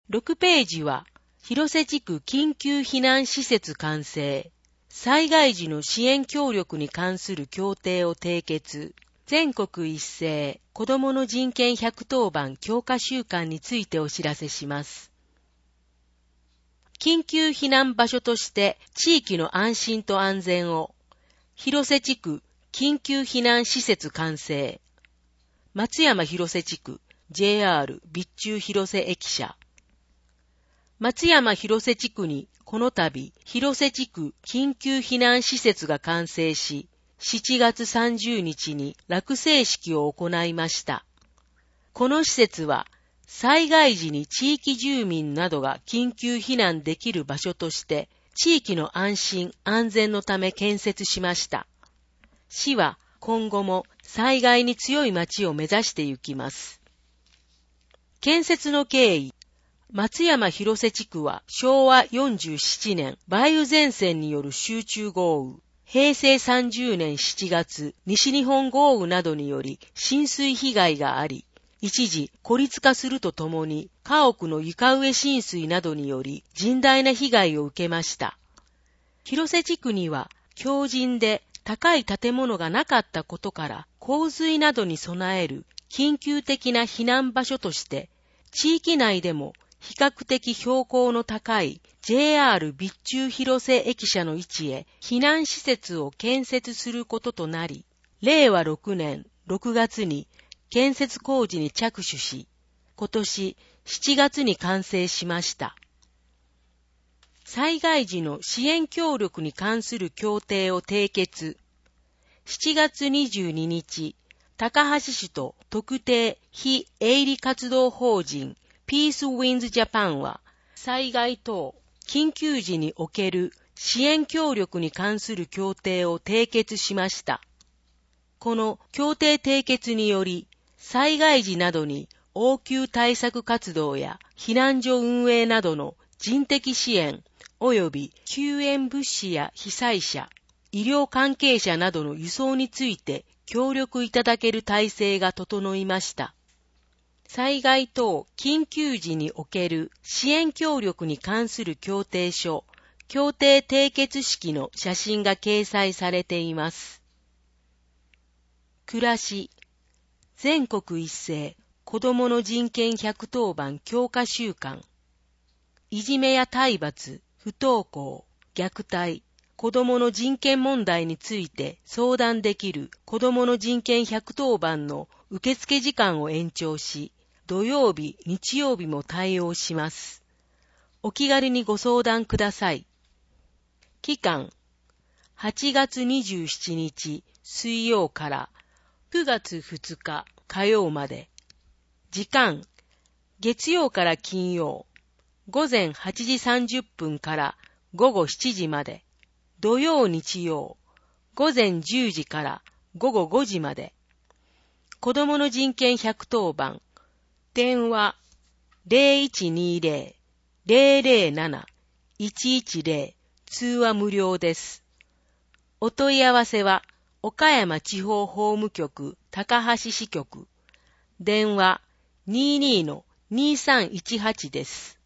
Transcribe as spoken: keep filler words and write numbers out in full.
ろくページは、広瀬地区緊急避難施設完成、災害時の支援協力に関する協定を締結、全国一斉子どもの人権ひゃくとおばん強化週間についてお知らせします。緊急避難場所として地域の安心と安全を、広瀬地区緊急避難施設完成、松山広瀬地区 ジェイアール 備中広瀬駅舎。松山広瀬地区にこの度広瀬地区緊急避難施設が完成し、しちがつさんじゅうにちに落成式を行いました。この施設は災害時に地域住民などが緊急避難できる場所として地域の安心安全のため建設しました。市は今後も災害に強い町を目指していきます。建設の経緯。松山広瀬地区はしょうわよんじゅうななねん梅雨前線による集中豪雨、へいせいさんじゅうねんしちがつ西日本豪雨などにより浸水被害があり、一時孤立化するとともに家屋の床上浸水などにより甚大な被害を受けました。広瀬地区には強靭で高い建物がなかったことから洪水などに備える緊急的な避難場所として地域内でも比較的標高の高い ジェイアール 備中広瀬駅舎の位置へ避難施設を建設することとなり、れいわろくねんろくがつに建設工事に着手し、今年しちがつに完成しました。災害時の支援協力に関する協定を締結。しちがつにじゅうににち、高梁市と特定非営利活動法人ピースウィンズジャパンは、災害等緊急時における支援協力に関する協定を締結しました。この協定締結により、災害時などに応急対策活動や避難所運営などの人的支援及び救援物資や被災者、医療関係者などの輸送について協力いただける体制が整いました。災害等緊急時における支援協力に関する協定書、協定締結式の写真が掲載されています。暮らし、全国一斉子どもの人権ひゃくとおばん強化週間。いじめや体罰、不登校、虐待、子どもの人権問題について相談できる子どもの人権ひゃくとおばんの受付時間を延長し、土曜日、日曜日も対応します。お気軽にご相談ください。期間、はちがつにじゅうしちにち水曜からくがつふつか火曜まで。時間、月曜から金曜、ごぜんはちじさんじゅっぷんからごごしちじまで。土曜日曜、ごぜんじゅうじからごごごじまで。子どもの人権ひゃくとおばん。電話 ゼロいちにゼロ ゼロゼロなな いちいちゼロ 通話無料です。お問い合わせは岡山地方法務局高梁支局電話 にじゅうにのにさんいちはち です。